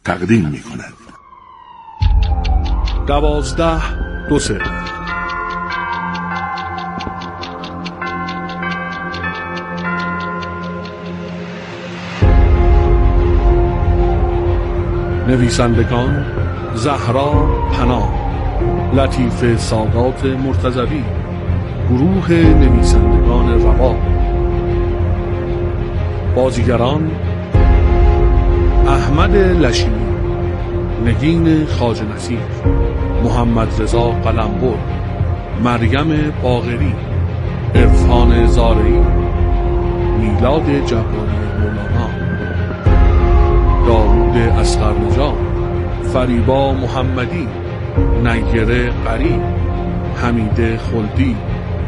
تقدیم می‌کند. 12-2 نویسندگان: زهرا پناه، لطیف سادات مرتضوی، گروه نویسندگان رباب. بازیگران: احمد لشیمی، نگین خواجه نصیر، محمد رضا قلمبر، مریم باقری، عرفان زارعی، میلاد جباری مولانا، داوود اصغرنژاد، فریبا محمدی، نیره قری، حمیده خلدی،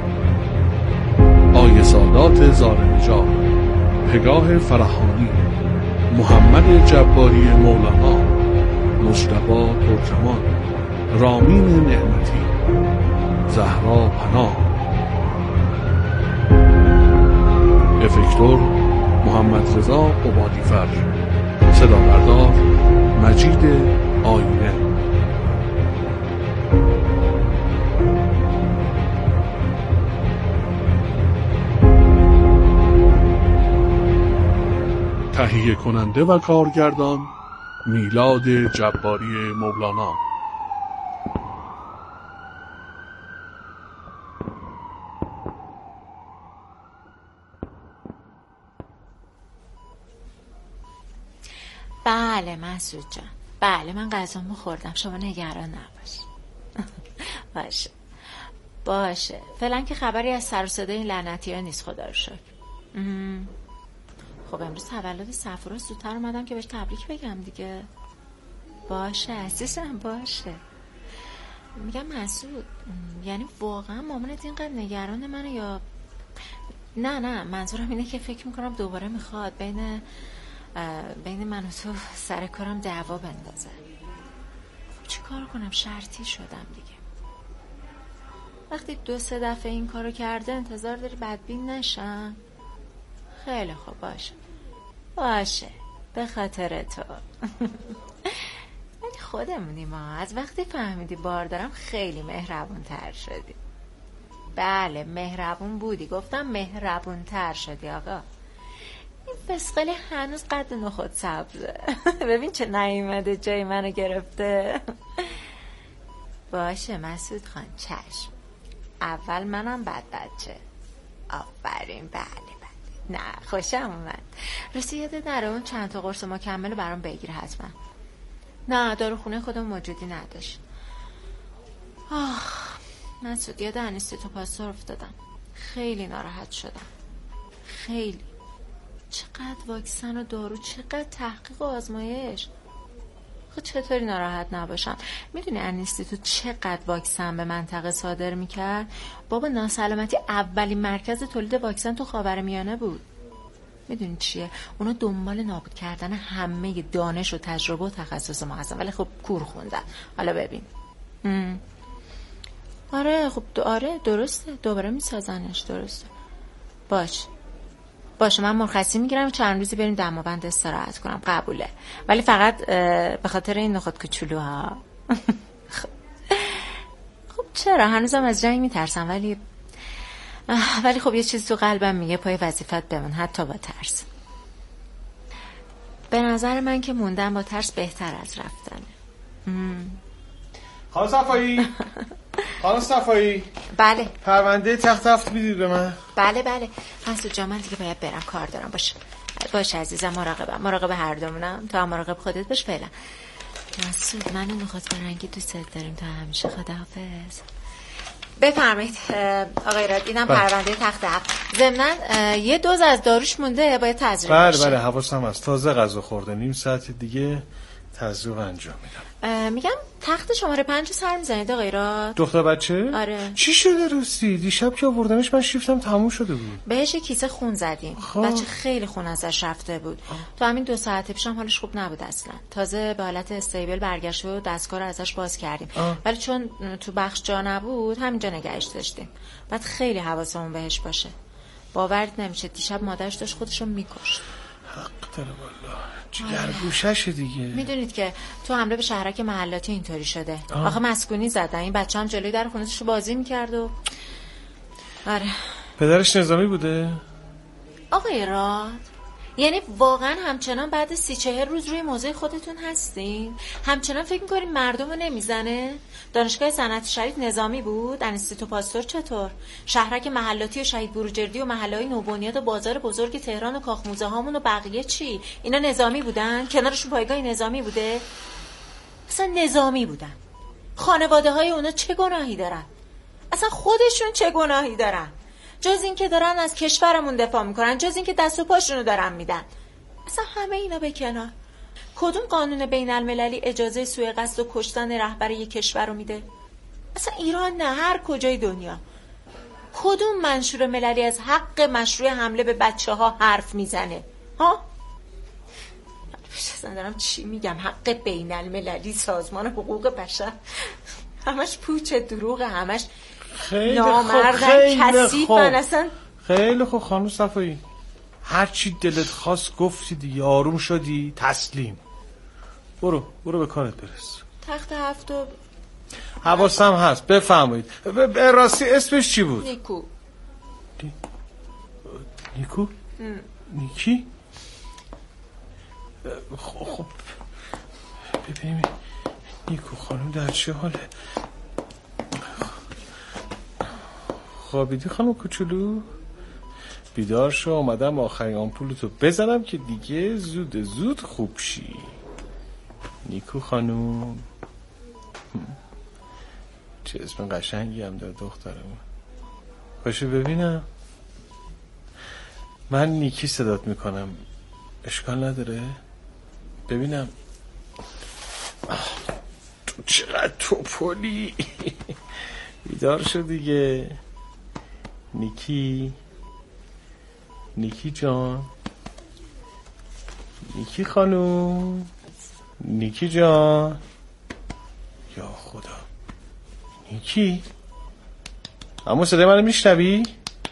آیه سادات زارنژاد، پگاه فرهانی، محمد جباری مولانا، مجتبی ترجمان، رامین نعمتی، زهرا پناه. افکتور: محمد رضا قبادیفر. صدا بردار: مجید آینه. تهیه کننده و کارگردان: میلاد جباری مولانا. بله مسعود جان، بله من غذامو خوردم، شما نگران نباش. باشه فعلا که خبری از سر و صدای این لعنتی ها نیست، خدا رو شکر. خب امروز تولد صفورا، زودتر اومدم که بهش تبریک بگم دیگه. باشه عزیزم باشه. میگم مسعود، یعنی واقعا مامانت اینقدر نگران منه یا نه منظورم اینه که فکر میکنم دوباره میخواد بین من و تو سر کارم دعوا بندازه. خب چی کار کنم، شرطی شدم دیگه. وقتی 2-3 دفعه این کارو کرده انتظار داری بدبین نشم؟ خیلی خوب باشه به خاطر تو. ولی خودمونی ما، از وقتی فهمیدی بار دارم خیلی مهربون تر شدی. بله مهربون بودی، گفتم مهربون تر شدی آقا. این فسقلی هنوز قد نخود سبزه. ببین چه نیومده جای منو گرفته. باشه مسعود خان چشم، اول منم بعد بچه. آفرین بله نه خوشم اومد. راستی یادت نره اون چند تا قرص مکمل برام بگیر حتما. نه داروخونه خودم موجودی نداشت. مسعود یاد انیستیتو پاستور افتادم، خیلی ناراحت شدم. خیلی. چقدر واکسن و دارو، چقدر تحقیق و آزمایش. خب چطوری ناراحت نباشم؟ میدونی انیستیتو چقدر واکسن به منطقه صادر میکرد؟ بابا ناسلامتی اولین مرکز تولید واکسن تو خاورمیانه بود. میدونی چیه؟ اونا دنبال نابود کردن همه دانش و تجربه و تخصص ما هستن، ولی خب کور خوندن. حالا ببین. آره خب آره درسته، دوباره میسازنش. درسته. باشه من مرخصی میگیرم، چند روزی بریم دماوند استراحت کنم. قبوله، ولی فقط به خاطر این نخود کوچولوها. خب چرا هنوزم از جنگ میترسم، ولی خب یه چیزی تو قلبم میگه پای وظیفت بمون حتی با ترس. به نظر من که موندن با ترس بهتر از رفتنه. خانم صفایی بله پرونده تخت هفت میدید به من؟ بله مسعود جان من دیگه باید برم، کار دارم. باشه عزیزم، مراقب هر دومونم. تو هم مراقب خودت باش. فعلا مسعود من نخود فرنگی دوست داریم تا همیشه. خداحافظ. بفرمایید آقای راد، اینم پرونده تخت هفت. ضمناً یه دوز از داروش مونده باید تزریق بشه. بله حواسم هست، تازه غذا خورده، نیم ساعت دیگه تزریق انجام میدم. میگم تخت شماره 5 سر میزنید آقای راد؟ دختر بچه؟ آره. چی شده روستی؟ دیشب که آوردنش من شیفتم تموم شده بود. بهش کیسه خون زدیم. بچه خیلی خون ازش رفته بود. تو همین 2 ساعت پیشم حالش خوب نبود اصلا. تازه به حالت استیبل برگشته و دستگاه رو ازش باز کردیم. ولی چون تو بخش جا نبود همینجا نگهش داشتیم. بعد خیلی حواسمون بهش باشه. باورت نمیشه دیشب مادرش داشت خودشو میکشت. حق داره والا، جگرگوششه دیگه. میدونید که تو حمله به شهرک محلاتی اینطوری شده. آخه مسکونی زدن، این بچه هم جلوی در خونه‌شو بازی میکرد و آره. پدرش نظامی بوده؟ آقای راد، یعنی واقعا همچنان بعد 30-40 روز روی موضع خودتون هستین؟ همچنان فکر میکنین مردم رو نمیزنه؟ دانشگاه صنعتی شریف نظامی بود؟ انستیتو پاستور چطور؟ شهرک محلاتی و شهید بروجردی و محله‌های نوبنیاد و بازار بزرگ تهران و کاخ موزه هامون و بقیه چی؟ اینا نظامی بودن؟ کنارشون پایگاه نظامی بوده؟ اصلا نظامی بودن. خانواده های اونا چه گناهی دارن؟ اصلا خودشون چه گناهی دارن؟ جز این که دارن از کشورمون دفاع میکنن، جز این که دست و پاشونو دارن میدن. اصلا همه اینا به کنار. کدوم قانون بین المللی اجازه سوء قصد و کشتن رهبر یک کشور رو میده؟ اصلا ایران نه، هر کجای دنیا. کدوم منشور مللی از حق مشروع حمله به بچه ها حرف میزنه؟ ها؟ اصلا دارم چی میگم؟ حق بین المللی، سازمان حقوق بشر، همش پوچ دروغ، همش نامردن، کثیفن. اصلا خیلی خوب خانم صفایی، هر چی دلت خواست گفتی دیگه، آروم شدی، تسلیم. برو به کارت برس. تخت هفتم حواسم هست، بفرمایید. به راستی اسمش چی بود؟ نیکو. نیکو؟ نیکی؟ خب ببینیم نیکو خانم در چه حاله؟ خوابیدی خانم کوچولو؟ بیدار شو، اومدم آخرین آمپولتو بزنم که دیگه زود خوب شی. نیکو خانم، چه اسم قشنگی هم داره دخترم. باشه ببینم، من نیکی صدات میکنم، اشکال نداره؟ ببینم تو چقدر توپلی. بیدار شو دیگه نیکی جان، نیکی خانوم، نیکی جان. یا خدا، نیکی، اما صدای منو میشنوی؟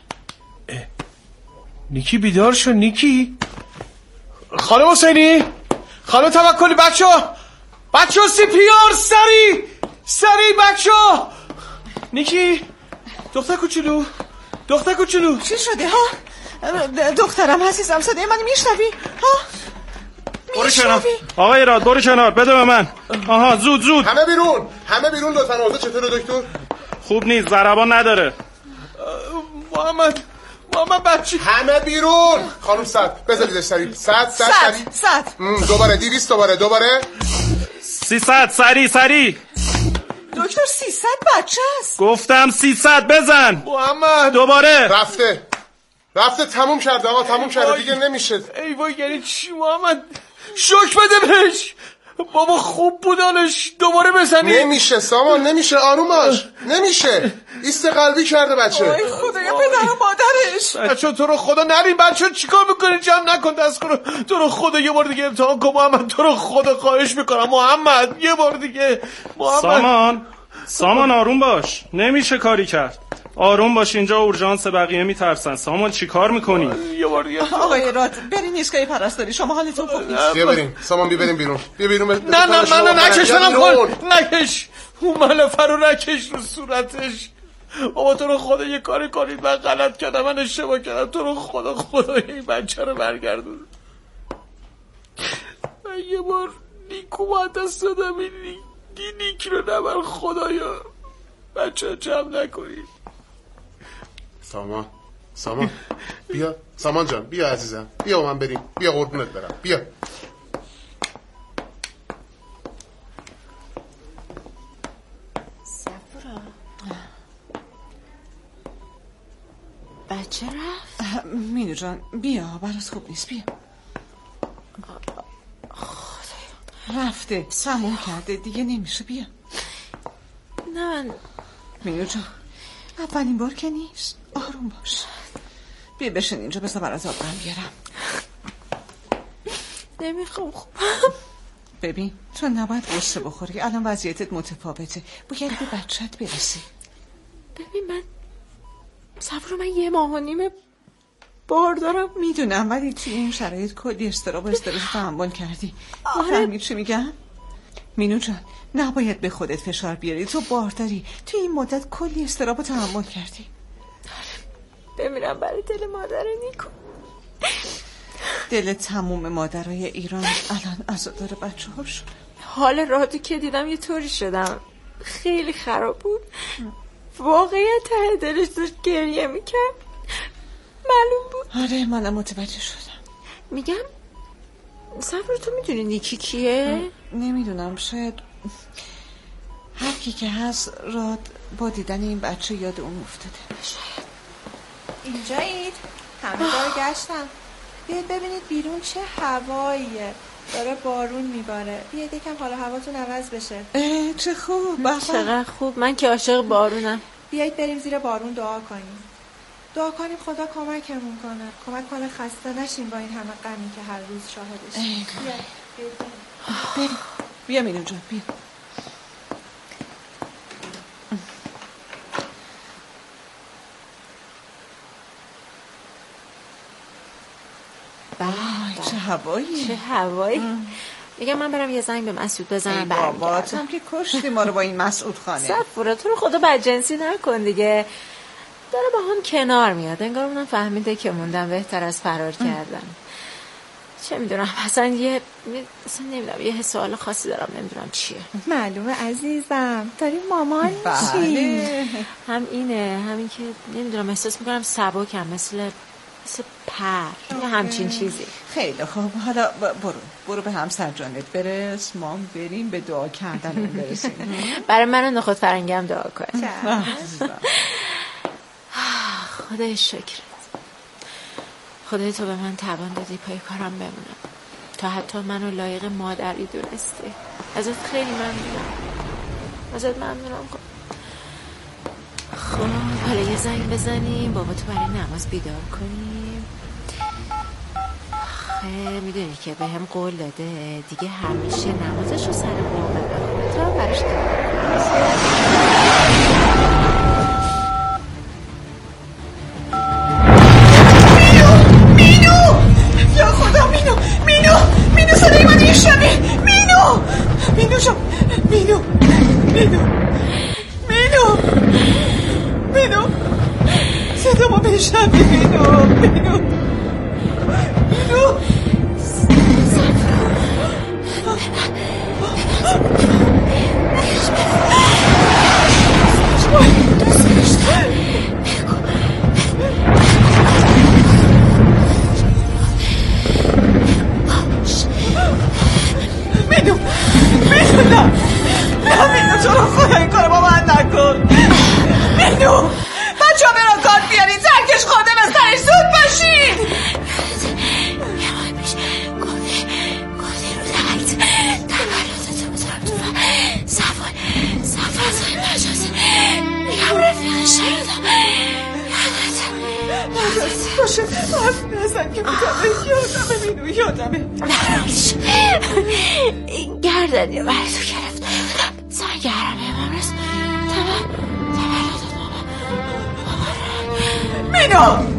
نیکی بیدار شو. نیکی خانم حسینی، خانم توکلی، بچه ها CPR، سری بچه ها. نیکی دختر کوچولو چی شده ها؟ دخترم عزیزم، صدای من میشنوی ها؟ برو کنار آقای راد، برو کنار، بده به من. آها زود همه بیرون لطفا. اوضاع چطوره دکتر؟ خوب نیست، ضربان نداره. محمد بچه، همه بیرون. خانم صد بذاریدش سریع. صد دوباره 200 دوباره 300 سری. دکتر 300 بچه است. گفتم 300 بزن. محمد دوباره. رفته تموم کرده آقا، تموم کرده دیگه نمیشه. ای وای، یعنی چی محمد؟ شوک بده بهش بابا، خوب بودنش، دوباره بزنی. نمیشه سامان، نمیشه، آروم باش. نمیشه، ایست قلبی کرده بچه. ای خدایا، پدر و مادرش. بچه تو رو خدا نریم. بچه چیکار میکنی؟ جمع نکن دست کنو. تو رو خدا یه بار دیگه امتحان کن محمد، تو رو خدا خواهش میکنم محمد، یه بار دیگه. محمد سامان آروم باش، نمیشه کاری کرد. آروم باش، اینجا اورژانس، بقیه میترسن. سامان چی کار میکنی؟ یه بار دیگه. آقای راد، بریم ایستگاه پرستاری، شما حالتون خوب نیست. بیا بریم سامان، بیا بریم بیرون. نه منو نکشنم کن، نکش اون ملافه رو، نکش رو صورتش. بابا تو رو خدا یه کاری کنید، من غلط کردم، من اشتباه کردم، تو رو خدا این بچه رو برگردون. من یه بار نیکو باید دست دادم، این نیکی رو نبر خدایا. بچه جمع نکنید. سامان بیا، سامان جان بیا عزیزم، بیا با من بریم، بیا قربونت برم، بیا. صفرا بچه رفت؟ مینو جان بیا، برات خوب نیست، بیا. رفته، تموم کرده دیگه، نمیشه، بیا. نه من مینو جان، اولین بار که نیست، آروم باش. بیا بشین اینجا، بذار برات آب بیارم. نمیخوام. ببین تو نباید قصه بخوری، الان وضعیتت متفاوته، باید به بچت برسی. ببین من صفرا، من 1.5 ماه باردارم. میدونم، ولی توی این شرایط کلی استراب و استرس تحمل کردی. میفهمی چی میگم؟ مینو جان، نباید به خودت فشار بیاری. تو بارداری، توی این مدت کلی استراب و تحمل کردی. بمیرم برای دل مادر نیکو. دل تموم مادرای ایران الان عزادار بچه ها شد. حال رادو که دیدم یه طوری شدم، خیلی خراب بود. واقعیت ته دلش داشت گریه میکرد، معلوم بود. آره منم متوجه شدم. میگم صبر، تو میدونی نیکی کیه؟ نمیدونم، شاید هر کی که هست راد با دیدن این بچه یاد اون افتاده. شاید. اینجایید؟ همه دار گشتم. بیاید ببینید بیرون چه هواییه. داره بارون میباره. بیاید یکم حال هواتون عوض بشه. چه خوب. چقدر خوب. من که عاشق بارونم. بیایید بریم زیر بارون دعا کنیم. دعا کنیم خدا کمکمون کنه. کمک کنه خسته نشیم با این همه غمی که هر روز شاهدش. بریم. بیا مینو جان، بیا. چه هوایی. چه هوایی. میگم من برم یه زنگ به مسعود بزنم. بابا تو هم که کشتی ما رو با این مسعود خانه. صفورا تو رو خدا بدجنسی نکن دیگه. داره با هم کنار میاد، انگار اونم فهمیده که موندن بهتر از فرار کردن. چه میدونم، اصلا نمیدونم، یه سوال خاصی دارم، نمیدونم چیه. معلومه عزیزم، داری مامان میشی. هم اینه، همین که نمیدونم، احساس میکنم سبکم، مثل پر یا همچین چیزی. خیلی خوب، حالا برو به همسر جانت برس، ما هم بریم به دعا کردن اون برسیم. برای من و نخود فرنگم دعا کن. خدای شکرت، خدای تو به من توان دادی پای کارم بمونم، تا حتی منو لایق مادری دونستی. ازت خیلی ممنونم. خب حالا یه زنگ بزنیم بابا تو برای نماز بیدار کنیم. میدونی که به هم قول داده دیگه همیشه نمازش رو سر موقع بخونه، تا براش مینو یا خدا، مینو صدای من میشنوی؟ مینو جان، مینو صدا ما میشنوی؟ مینو مینو تو رو خدا این کارو با من نکن. مینو بچه ها برا کار بیارین، ترکش خورده به سرش، زود باشین. یه ماه پیش گفتی رو تقیید تولدتو بذارم تو صفحه مجازی میگم رفیق شهیدم یادت باشه. حرف نزن که میکنه. یادمه این گردنی برای تو گرفت سرگرم امروز تولدت مینو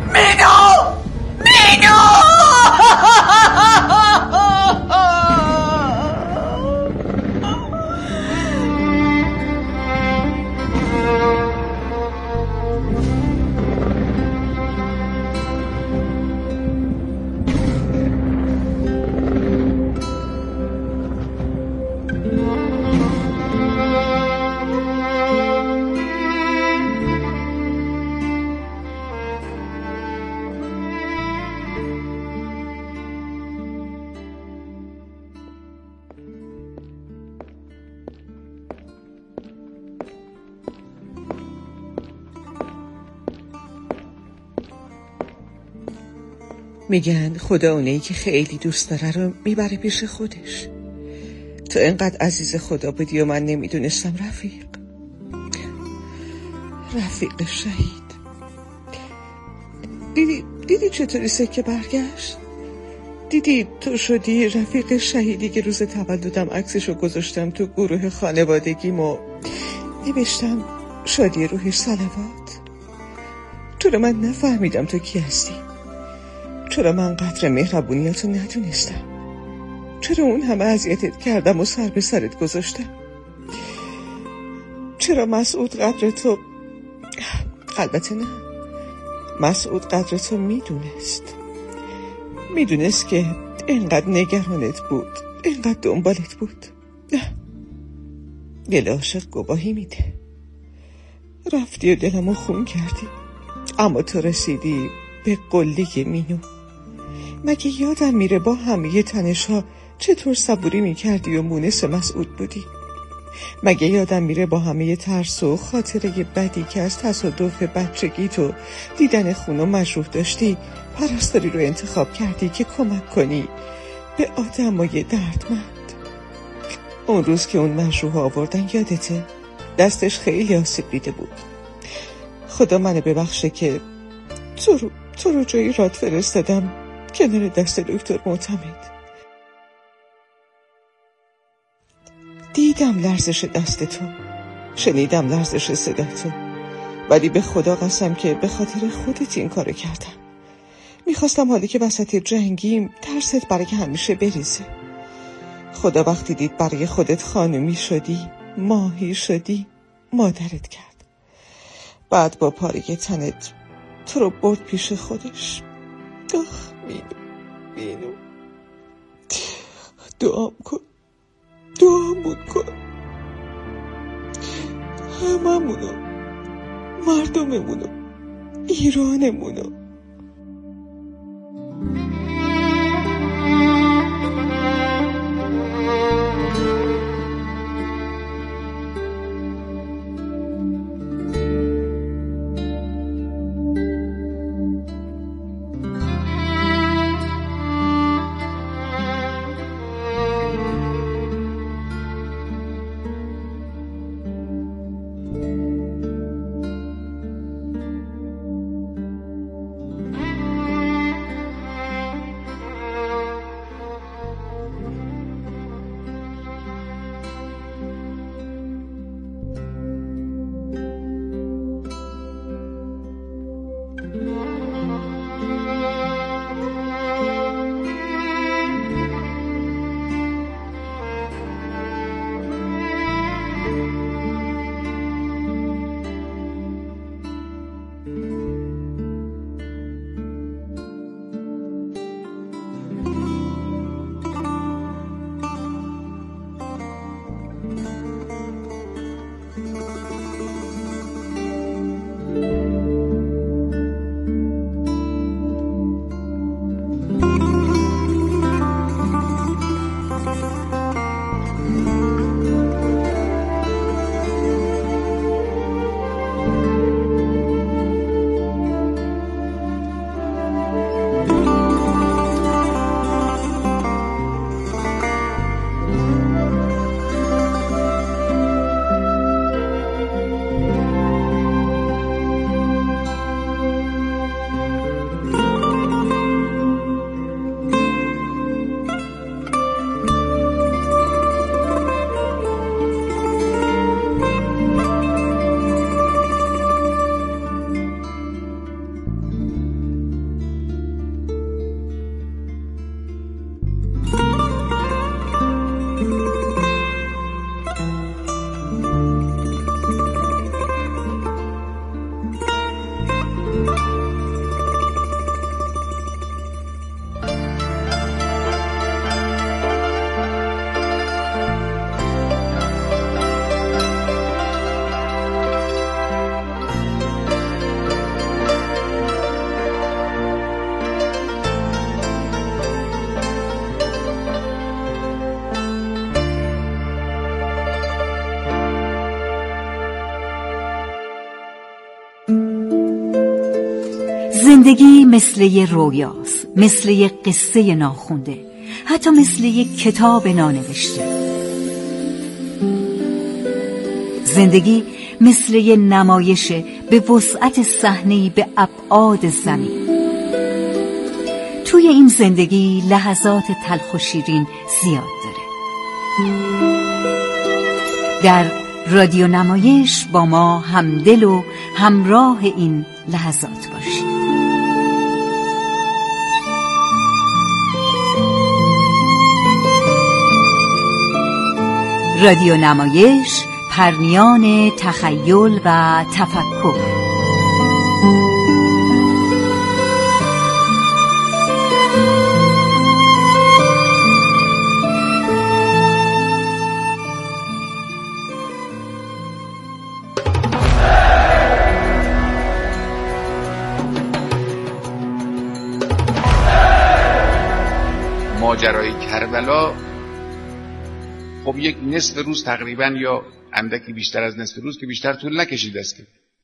میگن خدا اونایی که خیلی دوست داره رو میبره پیش خودش. تو انقدر عزیز خدا بودی و من نمیدونستم. رفیق شهید. دیدی چطوری سکه برگشت؟ دیدی تو شدی رفیق شهیدی که روز تولدم عکسشو گذاشتم تو گروه خانوادگیم و نوشتم شادی روحش صلوات. تو رو من نفهمیدم تو کی هستی. چرا من قدر مهربونیاتو ندونستم؟ چرا اون همه اذیتت کردم و سر به سرت گذاشتم؟ چرا مسعود قدر تو، البته نه، مسعود قدر تو میدونست که اینقدر نگرانت بود، اینقدر دنبالت بود. دل عاشق گواهی میده. رفتی و دلمو خون کردی، اما تو رسیدی به قله مینو. مگه یادم میره با همه تنش‌ها چطور صبوری میکردی و مونس مسعود بودی؟ مگه یادم میره با همه ترس و خاطره بدی که از تصادف بچگی تو دیدن خون و مجروح داشتی پرستاری رو انتخاب کردی که کمک کنی به آدمای دردمند؟ اون روز که اون مجروح آوردن یادته؟ دستش خیلی آسیب دیده بود. خدا منو ببخشه که تو رو جایی راد فرستادم کنار دست دکتر معتمد. دیدم لرزش دست تو، شنیدم لرزش صدا تو، ولی به خدا قسم که به خاطر خودت این کارو کردم. میخواستم حالی که وسط جنگیم ترست برای همیشه بریزه. خدا وقتی دید برای خودت خانومی شدی، ماهی شدی، مادرت کرد. بعد با پاره تنت تو رو برد پیش خودش. آخ مینو دعامون کن هممونو، مردممونو، ایرانمونو. زندگی مثل یه رویاست، مثل یه قصه ناخونده، حتی مثل یه کتاب نانوشته. زندگی مثل یه نمایشه به وسعت صحنه‌ای به ابعاد زمین. توی این زندگی لحظات تلخ و شیرین زیاد داره. در رادیو نمایش با ما همدل و همراه این لحظات باشید. رادیو نمایش، پرمیان تخیل و تفکر. ماجرای کربلا خب یک نصف روز تقریبا یا اندکی بیشتر از نصف روز که بیشتر طول نکشیده است.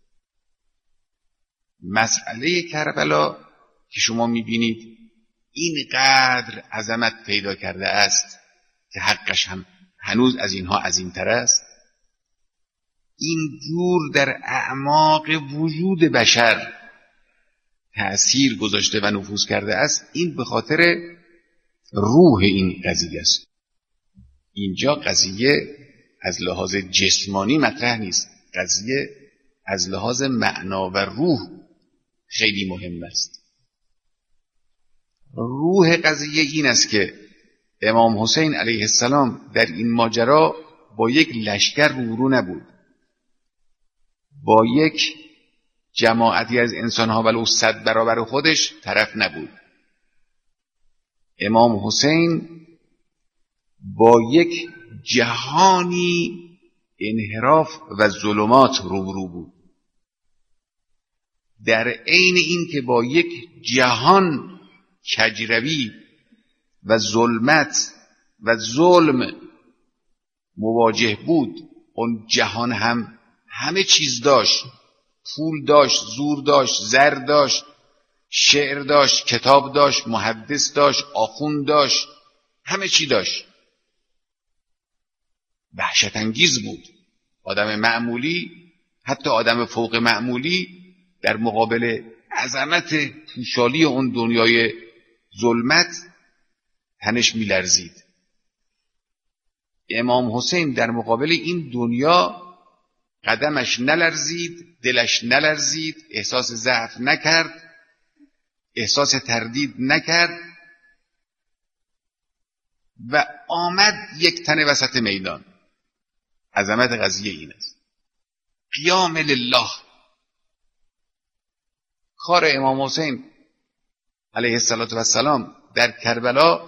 مسئله کربلا که شما میبینید اینقدر عظمت پیدا کرده است که حقش هم هنوز از اینها عظیم‌تر است. این جور در اعماق وجود بشر تأثیر گذاشته و نفوذ کرده است. این به خاطر روح این قضیه است. اینجا قضیه از لحاظ جسمانی مطرح نیست، قضیه از لحاظ معنا و روح خیلی مهم است. روح قضیه این است که امام حسین علیه السلام در این ماجرا با یک لشکر روبرو نبود، با یک جماعتی از انسانها ولو 100 برابر خودش طرف نبود. امام حسین با یک جهانی انحراف و ظلمات روبرو بود، در عین این که با یک جهان کجروی و ظلمت و ظلم مواجه بود. اون جهان هم همه چیز داشت، پول داشت، زور داشت، زر داشت، شعر داشت، کتاب داشت، محدث داشت، آخوند داشت، همه چی داشت. وحشت انگیز بود. آدم معمولی، حتی آدم فوق معمولی، در مقابل عظمت پوشالی اون دنیای ظلمت تنش میلرزید. امام حسین در مقابل این دنیا قدمش نلرزید، دلش نلرزید، احساس ضعف نکرد، احساس تردید نکرد و آمد یک تنه وسط میدان. عظمت قضیه این است. قیام لله. کار امام حسین علیه السلام در کربلا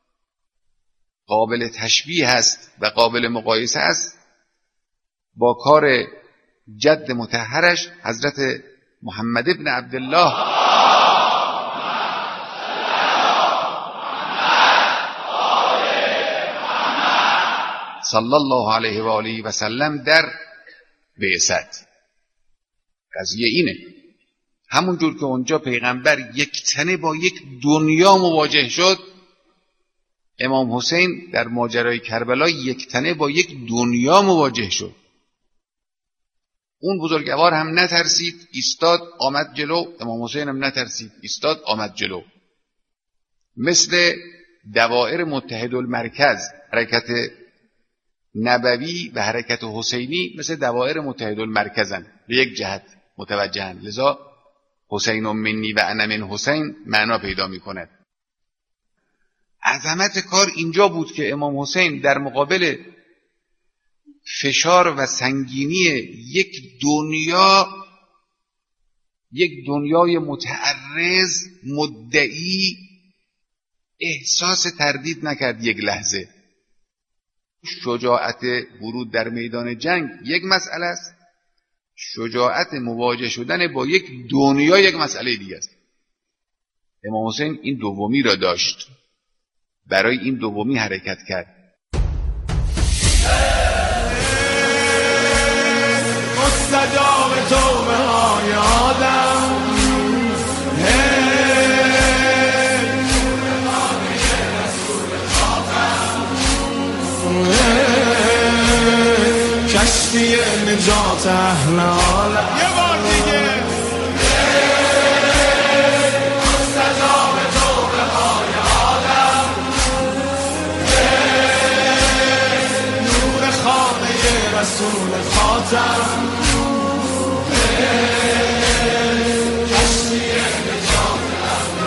قابل تشبیه است و قابل مقایسه است با کار جد مطهرش حضرت محمد ابن عبدالله صلی الله علیه و آله و سلم در بعثت. قضیه اینه، همونجور که اونجا پیغمبر یک تنه با یک دنیا مواجه شد، امام حسین در ماجرای کربلا یک تنه با یک دنیا مواجه شد. اون بزرگوار هم نترسید، ایستاد آمد جلو. امام حسین هم نترسید، ایستاد آمد جلو. مثل دوائر متحدالمرکز، حرکت نبوی و حرکت حسینی مثل دوائر متحدالمرکزن، به یک جهت متوجهن. لذا حسین منی و انا من حسین معنا پیدا می کند. عظمت کار اینجا بود که امام حسین در مقابل فشار و سنگینی یک دنیای متعرض مدعی احساس تردید نکرد یک لحظه. شجاعت ورود در میدان جنگ یک مسئله است، شجاعت مواجه شدن با یک دنیا یک مسئله دیگه است. امام حسین این دومی را داشت، برای این دومی حرکت کرد. مستجاب توبه های آدم، کشتی نجات اهل عالم. یه بار دیگه مستجاب توبه های آدم، نور خانه رسول خاتم، کشتی نجات اهل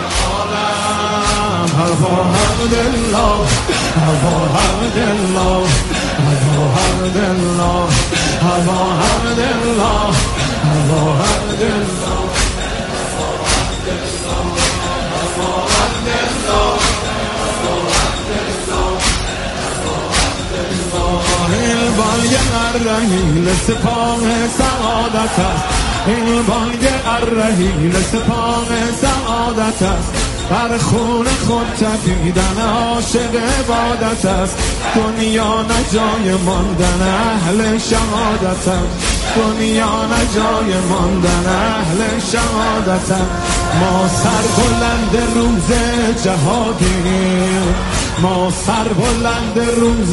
عالم. الحمدلله الحمدلله الحمدلله حمدالله ابا حمدالله ابا حمدالله این بانگ الرحیل سپاه سعادت است این بانگ الرحیل سپاه سعادت است بر خون خود تپیدن عاشق عبادت است دنیا نجای ماندن اهل شهادت است دنیا نجای ماندن اهل شهادت است ما سر بلند روز جهادیم ما سر بلند روز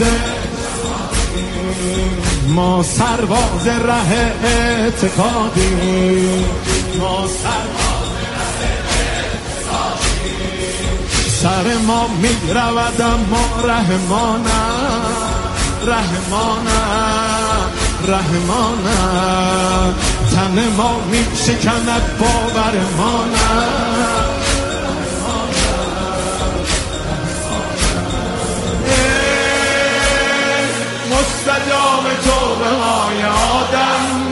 ما سرباز ره اعتقادیم ما سرباز ره اعتقادیم سر ما می رود اما رحمانم رحمانم رحمانم تن ما می شکند باورمانم مستجاب توبه های آدم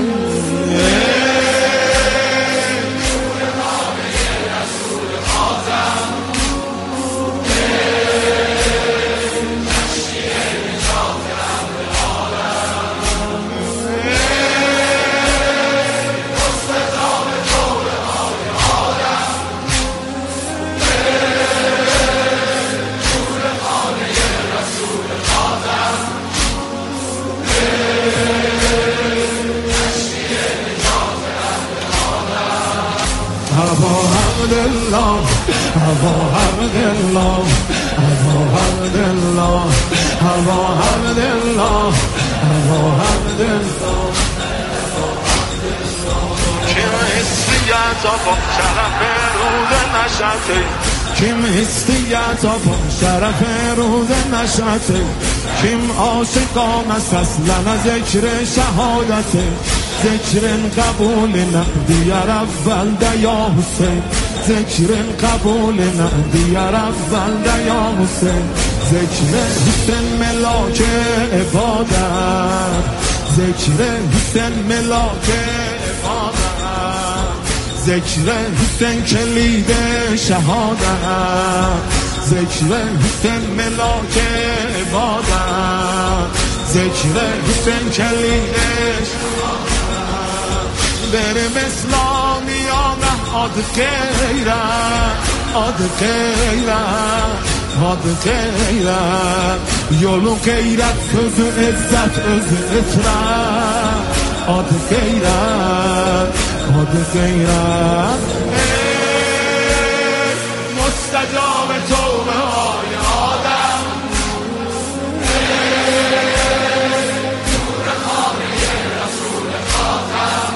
حمدالله ابا حمدالله ابا حمدالله ابا حمدالله ابا حمدالله کیم هستیت آبا شرف روز نشته کیم هستیت آبا شرف روز نشته کیم عاشقان است اصلا ذکر شهادته ذکر قبول نهدی اول دیا حسین ذکر قبول نهدی اول دیا حسین ذکر حسین ملاک عبادت ذکر حسین ملاک عبادت ذکر حسین کلید شهادت ذکر حسین ملاک عبادت ذکر حسین کلید شهادت بریم اسلامیانه آد غیرت آد غیرت آد غیرت یولو غیرت سözü عزت özü اطرت آد غیرت آد غیرت مستجاب توبه های آدم نور خانه رسول خاتم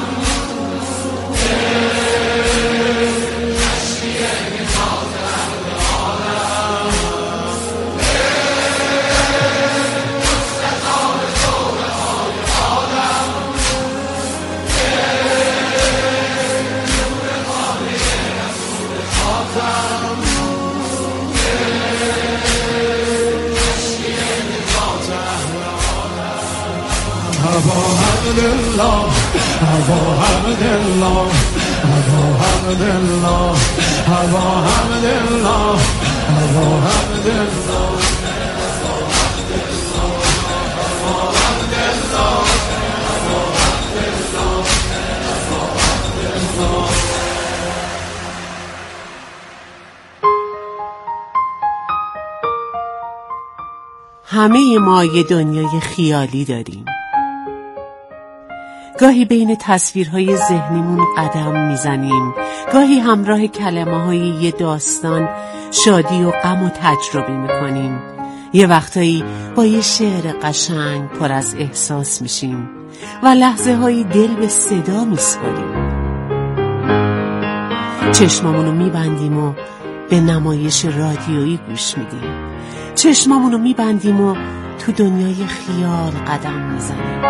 ابا حمدالله ابا حمدالله ابا حمدالله ابا حمدالله ابا حمدالله همه ما یه دنیای خیالی داریم. گاهی بین تصویرهای ذهنیمون قدم میزنیم، گاهی همراه کلمه‌های یه داستان شادی و غم و تجربه میکنیم. یه وقتایی با یه شعر قشنگ پر از احساس میشیم و لحظه هایی دل به صدا میسپاریم. چشمامونو میبندیم و به نمایش رادیویی گوش میدیم. چشمامونو میبندیم و تو دنیای خیال قدم میزنیم.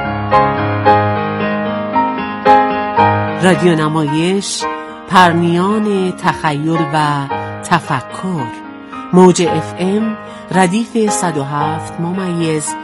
رادیو نمایش، پرنیان تخیل و تفکر. موج FM ردیف 107.8